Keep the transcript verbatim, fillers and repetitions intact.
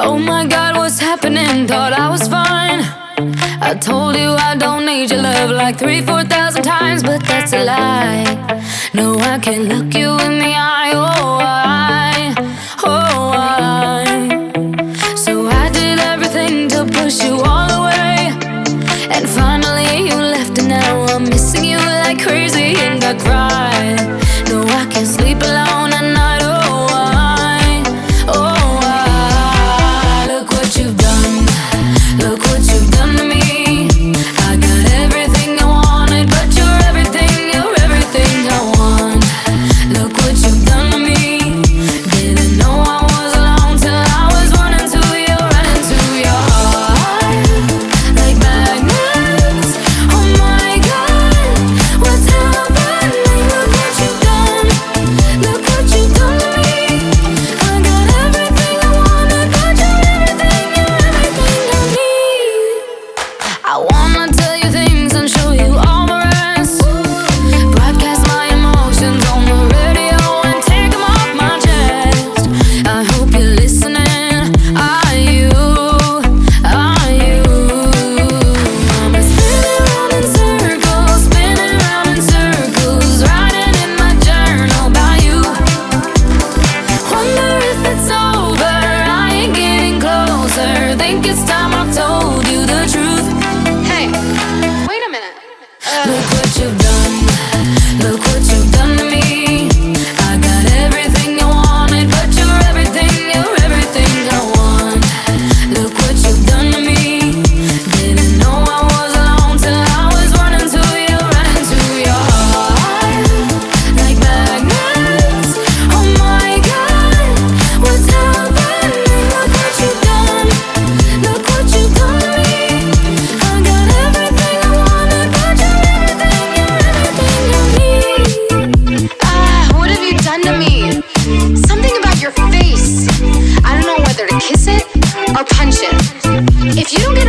Oh my God, what's happening? Thought I was fine. I told you I don't need your love like three, four thousand times, but that's a lie. No, I can't look you in the eye. Oh, I, oh, I. So I did everything to push you all away, and finally you left, and now I'm missing you like crazy, and I cry. No, I can't sleep alone at night. Oh, I, oh, I. Look what you've done. Look what you've done to me. I got everything I wanted, but you're everything, you're everything I want. Look what you've done to me. Didn't know I was alone till I was running to you, running to your heart like magnets. Oh my God, what's happening? Look what you've done. Look what you've done to me. I got everything I wanted, but you're everything, you're everything I need. I wanna tell you things and show you all my rest. Broadcast my emotions on the radio and take them off my chest. I hope you're listening. Are you? Are you? I'm spinning round in circles, spinning round in circles, writing in my journal about you. Wonder if it's over. I ain't getting closer. Think it's time I told you the truth. Hey, wait a minute. Look what you've done. Look what you've done to me. I got everything I wanted, but you're everything, you're everything I want. Look what you've done to me. Didn't know I was alone till I was running to you, running to your heart like magnets. Oh my God, what's happening? Look what you've done. Look what you've done to me. I got everything I wanted, but you're everything, you're everything I need. Ah, what have you done to me? Something about your face. I don't know whether to kiss it or punch it. If you don't get